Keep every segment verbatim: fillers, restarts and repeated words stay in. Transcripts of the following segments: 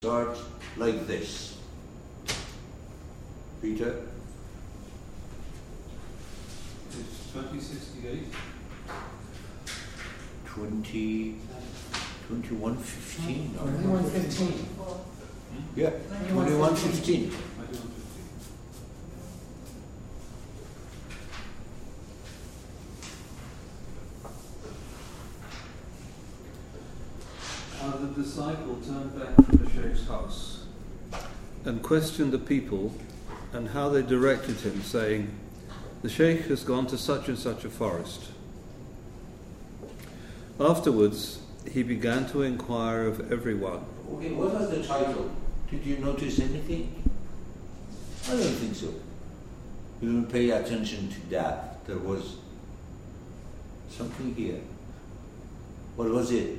Start like this. Peter? It's twenty sixty-eight. Twenty, twenty-one fifteen. Twenty-one fifteen. Yeah, twenty-one fifteen. Uh, the disciple turned back from the Sheikh's house and questioned the people and how they directed him, saying, "The Sheikh has gone to such and such a forest." Afterwards, he began to inquire of everyone. Okay, what was the title? Did you notice anything? I don't think so. You didn't pay attention to that. There was something here. What was it?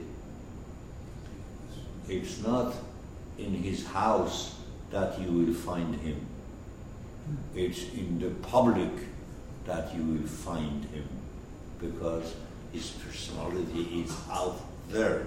It's not in his house that you will find him. It's in the public that you will find him, because his personality is out there.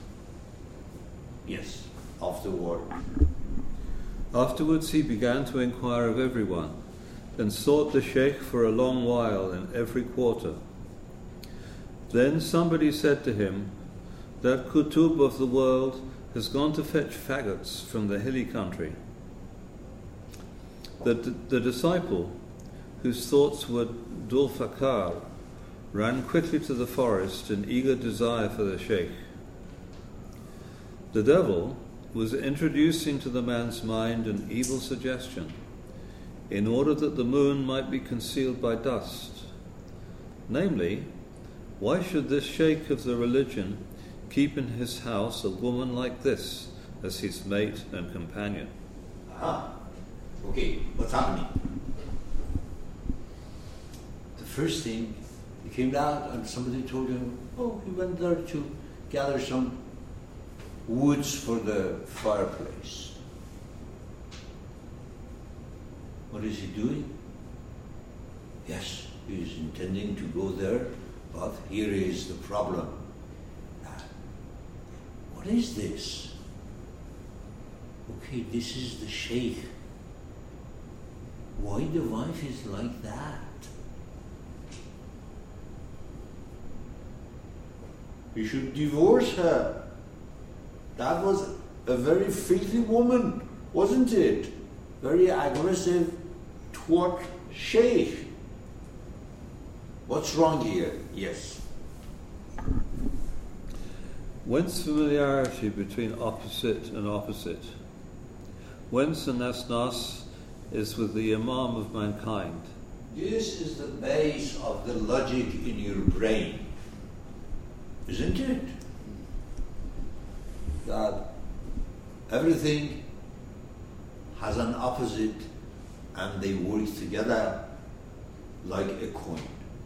Yes, afterward. Afterwards, he began to inquire of everyone and sought the Sheikh for a long while in every quarter. Then somebody said to him, "That Kutub of the world has gone to fetch faggots from the hilly country." The, the disciple, whose thoughts were Dhul Fakar, ran quickly to the forest in eager desire for the Sheikh. The devil was introducing to the man's mind an evil suggestion, in order that the moon might be concealed by dust. Namely, why should this Sheikh of the religion keep in his house a woman like this as his mate and companion? Ah, okay, what's happening? The first thing, he came out and somebody told him, oh, he went there to gather some woods for the fireplace. What is he doing? Yes, he is intending to go there, but here is the problem. What is this? Okay, this is the Sheikh. Why the wife is like that? We should divorce her. That was a very filthy woman, wasn't it? Very aggressive twat Sheikh. What's wrong here? Yes. Whence familiarity between opposite and opposite? Whence the nas-nas is with the Imam of mankind? This is the base of the logic in your brain, isn't it? That everything has an opposite and they work together like a coin.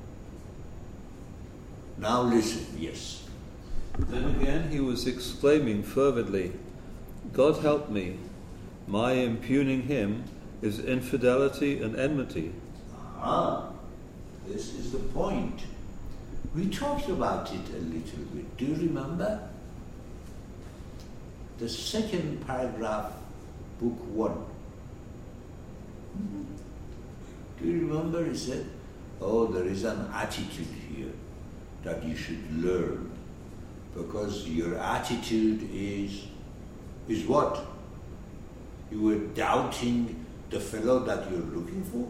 Now listen, yes. Then again he was exclaiming fervidly, "God help me, my impugning him is infidelity and enmity." Ah, this is the point. We talked about it a little bit. Do you remember? The second paragraph, book one. Mm-hmm. Do you remember? He said, oh, there is an attitude here that you should learn. Because your attitude is, is what? You were doubting the fellow that you're looking for?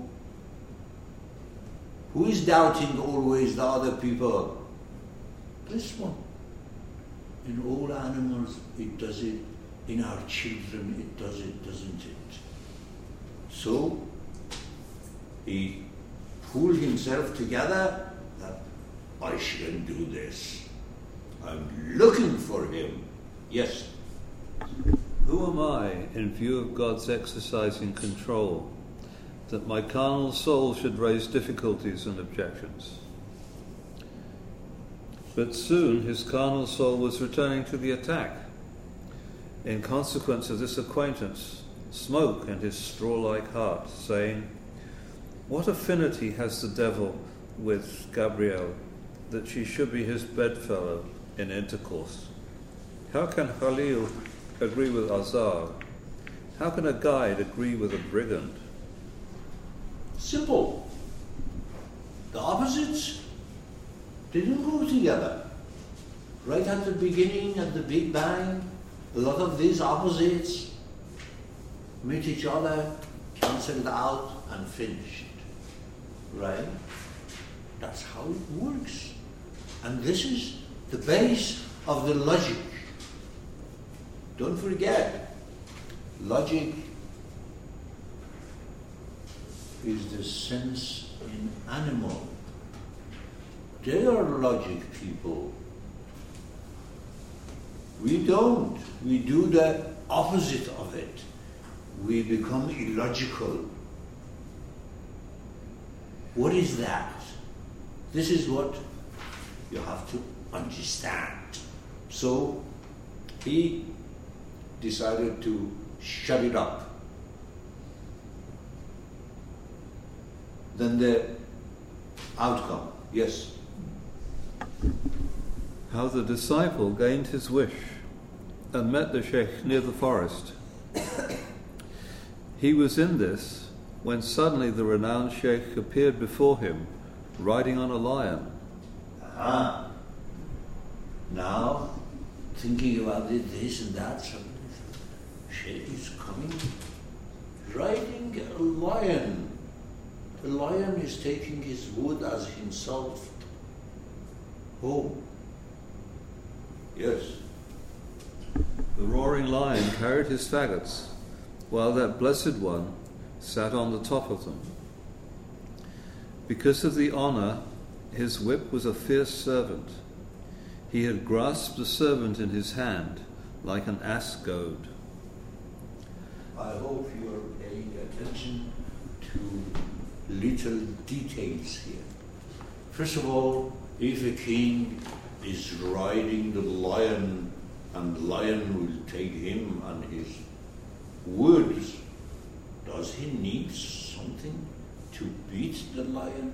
Who is doubting always the other people? This one. In all animals it does it, in our children it does it, doesn't it? So, he pulled himself together that I shouldn't do this. I'm looking for him. Yes. Who am I, in view of God's exercising control, that my carnal soul should raise difficulties and objections? But soon his carnal soul was returning to the attack. In consequence of this acquaintance, smoke in his straw-like heart, saying, "What affinity has the devil with Gabrielle, that she should be his bedfellow in intercourse? How can Khalil agree with Azar, how can a guide agree with a brigand? Simple. The opposites, they didn't go together. Right at the beginning, at the Big Bang, a lot of these opposites meet each other, cancelled out, and finished. Right? That's how it works. And this is the base of the logic. Don't forget, logic is the sense in animal. They are logic people. We don't. We do the opposite of it. We become illogical. What is that? This is what you have to understand. So he decided to shut it up. Then the outcome, yes. How the disciple gained his wish and met the Sheikh near the forest. He was in this when suddenly the renowned Sheikh appeared before him, riding on a lion. Ah. Now, thinking about it, this and that, suddenly, Sheikh is coming, riding a lion. The lion is taking his wood as himself home. Yes. The roaring lion carried his faggots, while that blessed one sat on the top of them. Because of the honour, his whip was a fierce servant. He had grasped the servant in his hand like an ass goad. I hope you are paying attention to little details here. First of all, if a king is riding the lion and the lion will take him and his woods, does he need something to beat the lion?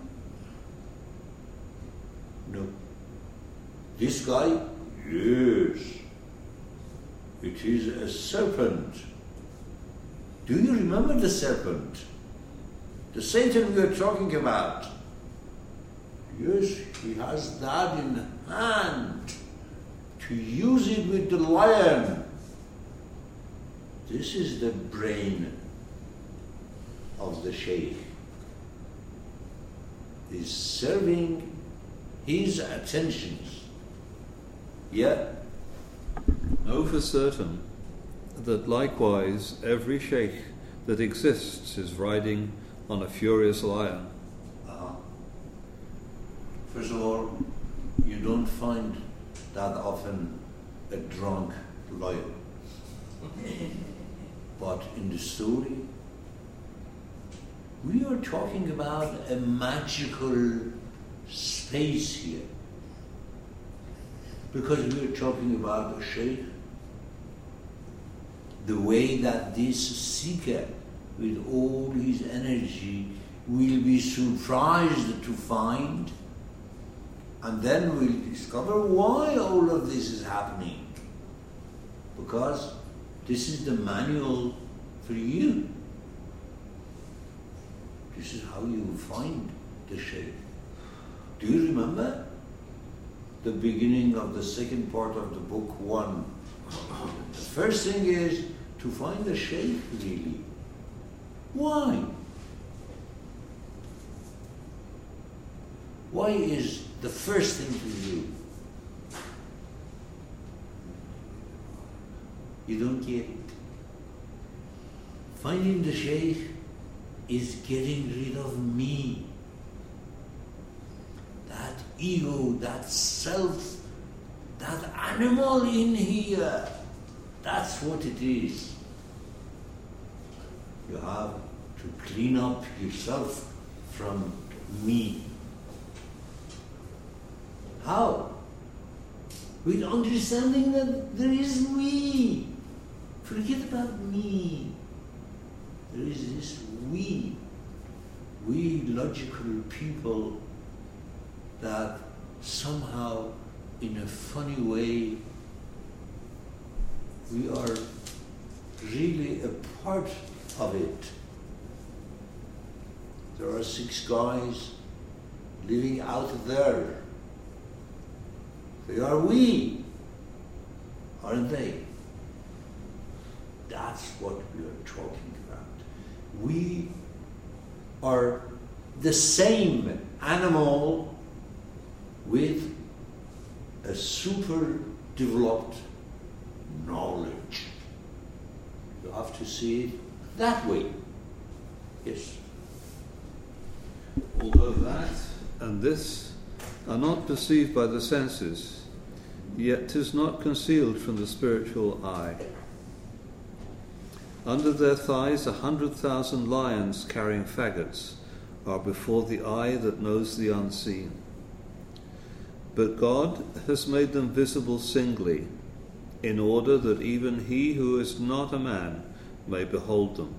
No. This guy, yes, it is a serpent. Do you remember the serpent? The Satan we are talking about. Yes, he has that in hand to use it with the lion. This is the brain of the Sheikh. He's serving his attentions. Yeah? Know for certain that likewise every Sheikh that exists is riding on a furious lion. Uh-huh. First of all, you don't find that often a drunk lion. But in the story, we are talking about a magical space here. Because we are talking about a Sheikh, the way that this seeker, with all his energy, will be surprised to find, and then we'll discover why all of this is happening. Because this is the manual for you. This is how you find the Sheikh. Do you remember the beginning of the second part of the book one? The first thing is to find the Sheikh, really. Why? Why is the first thing to do? You don't get it. Finding the Sheikh is getting rid of me. That ego, that self, that animal in here. That's what it is. You have to clean up yourself from me. How? With understanding that there is me. Forget about me. There is this we. We logical people that somehow, in a funny way, we are really a part of it. There are six guys living out there. They are we, aren't they? That's what we are talking about. We are the same animal with a super developed knowledge. You have to see it that way. Yes. Although that and this are not perceived by the senses, yet 'tis not concealed from the spiritual eye. Under their thighs a hundred thousand lions carrying faggots are before the eye that knows the unseen. But God has made them visible singly, in order that even he who is not a man may behold them.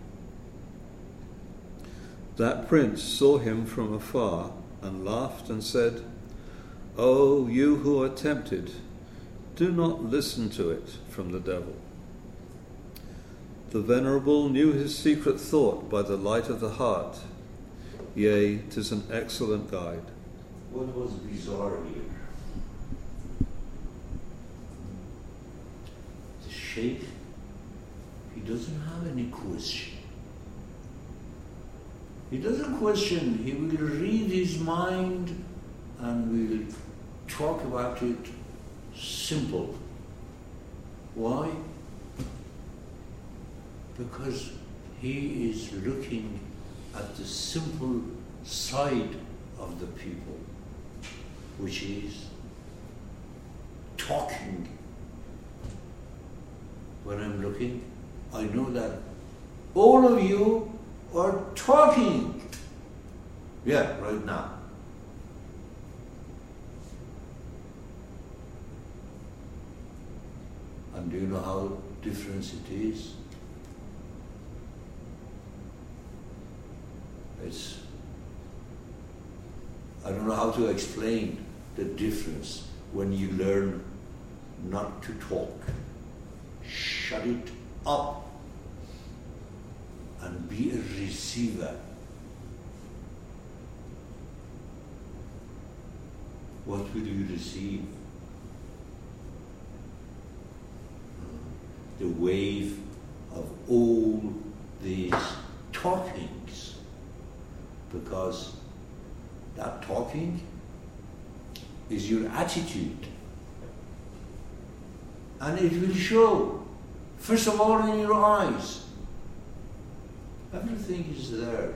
That prince saw him from afar and laughed and said, "O you who are tempted, do not listen to it from the devil." The Venerable knew his secret thought by the light of the heart. Yea, 'tis an excellent guide. What was bizarre here? The Sheikh, he doesn't have any question. He doesn't question. He will read his mind and will talk about it simple. Why? Because he is looking at the simple side of the people, which is talking. When I'm looking, I know that all of you are talking. Yeah, right now. And do you know how different it is? It's, I don't know how to explain the difference when you learn not to talk. Shut it up and be a receiver. What will you receive? The wave of all these talkings. Because that talking is your attitude. And it will show, first of all, in your eyes. Everything is there.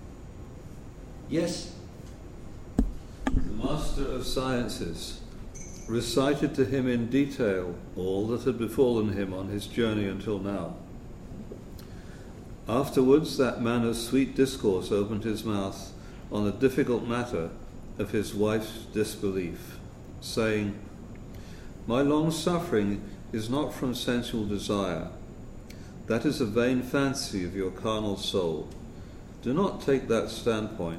Yes? The Master of Sciences recited to him in detail all that had befallen him on his journey until now. Afterwards, that man of sweet discourse opened his mouth on the difficult matter of his wife's disbelief, saying, "My long suffering is not from sensual desire. That is a vain fancy of your carnal soul. Do not take that standpoint.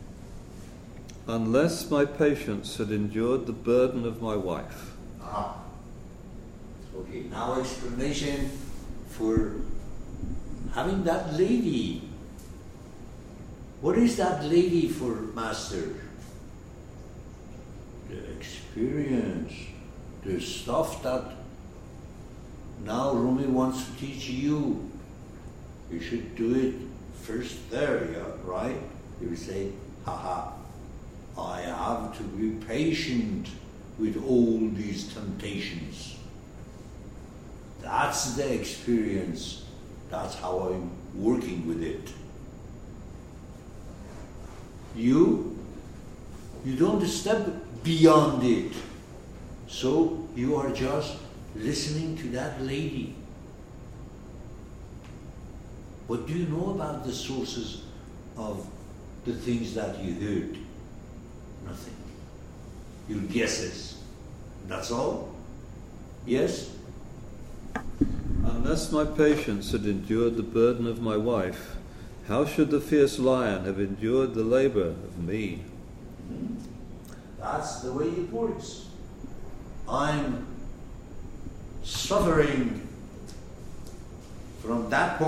Unless my patience had endured the burden of my wife." Ah. Okay, now explanation for having that lady. What is that lady for Master? The experience, the stuff that now Rumi wants to teach you. You should do it first there, yeah, right? You will say, haha, I have to be patient with all these temptations. That's the experience. That's how I'm working with it. You, you don't step beyond it. So you are just listening to that lady. What do you know about the sources of the things that you heard? Nothing. Your guesses. That's all? Yes? Unless my patience had endured the burden of my wife, how should the fierce lion have endured the labour of me? Mm-hmm. That's the way it works. I'm suffering From that point